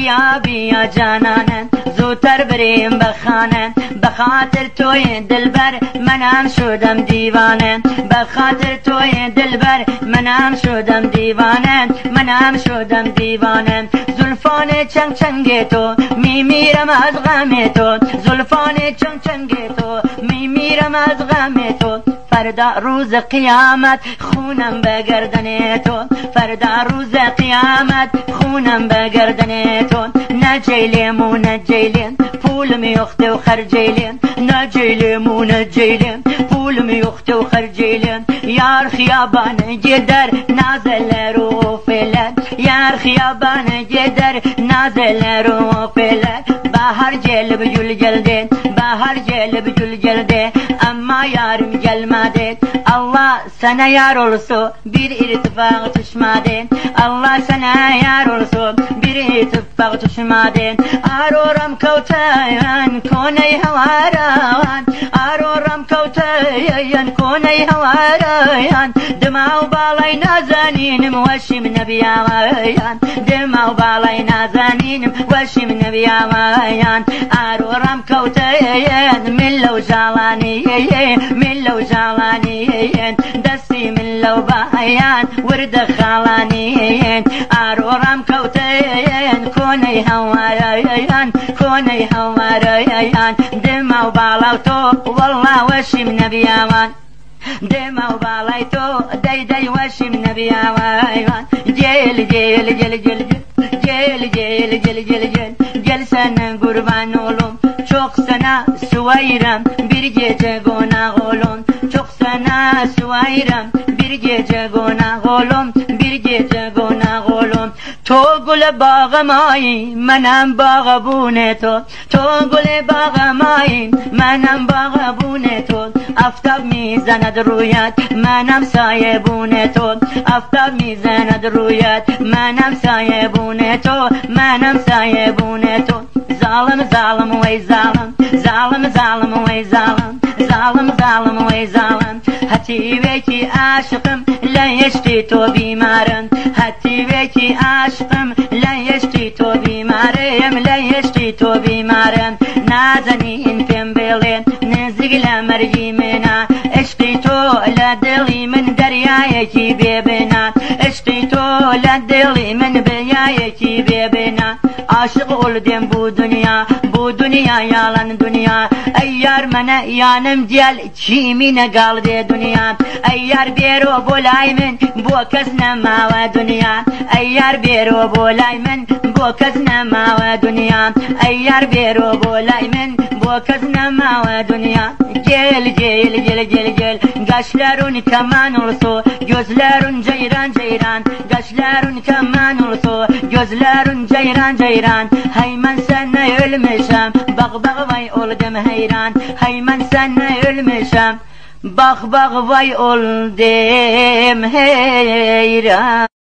بیا بیا جانانم زودتر بریم بخانه بخاطر توی دلبر منم شدم دیوانه بخاطر توی دلبر منم شدم دیوانه منم شدم دیوانه زلفان چنگ چنگ تو میمیرم از غم تو زلفان چنگ چنگ تو میمیرم از غم تو فردا روز قیامت خونم به گردن تو فردا روز قیامت خونم به گردن تو نجیلیم و نجیلیم پول میخته و خرجیلیم نجیلیم و نجیلیم پول میخته و خرجیلیم یار خیابان جدر نازل رو فلت یار خیابان جدر نازل رو فلت bahar gelip gül geldi bahar gelip gül geldi ama yarım gelmedi Allah sana yar olsun bir irtifak düşmedi Allah sana yar olsun bir irtifak düşmedi aroram kavtayan koney havarayan aroram kavtayan koney havarayan demav balay nazanin وشم نبيان دماو بالاي نازانين وشم نبيان أرورم كوتين من لو جالانيين من لو جالانيين دستي من لو بايان ورد خالانيين أرورم كوتين كوني هوايان كوني هوايان دماو بالاو تو والله وشم نبيان دماو بالاي تو داي داي وشم نبيان جيل جيل جيل جيل جيل جيل جيل جيل جيل gel sana kurban olum çok sana suayram bir gece konak olum çok sana suayram bir gece konak olum bir gece konak olum تو گل باغ مایی منم باغبون تو تو گل باغ مایی منم باغبون تو آفتاب میزند رویت منم سایبون تو آفتاب میزند رویت منم سایبون تو منم سایبون تو ظالم ظالم وی ظالم ظالم ظالم وی ظالم ظالم ظالم وی ظالم هتیبه کی عاشقم لیشتی تو بیمارم هتیبه کی عاشقم لیشتی تو بیمارم لیشتی تو بیمارم نازنین پیم بیلین نزدیک لمرجی منا عشقی تو لدلی من دریای کی ببینا عشقی تو لدلی من بیای کی ببینا aşık oldum bu dünya yalan dünya eğer mana yanım gel kimine kaldı dünya eğer bir o bulaymen bu kız ne mava dünya eğer bir o bulaymen bu kız ne mava dünya eğer bir o bulaymen bu kız ne mava dünya gel gel gel gel gel kaşların kaman olsun gözlerin ceyran ceyran kaşların kaman olsun gözlerin ceyran ceyran heymen sana ölmüşem bak bak vay oldum heyran heymen sana ölmüşem bak bak vay oldum heyran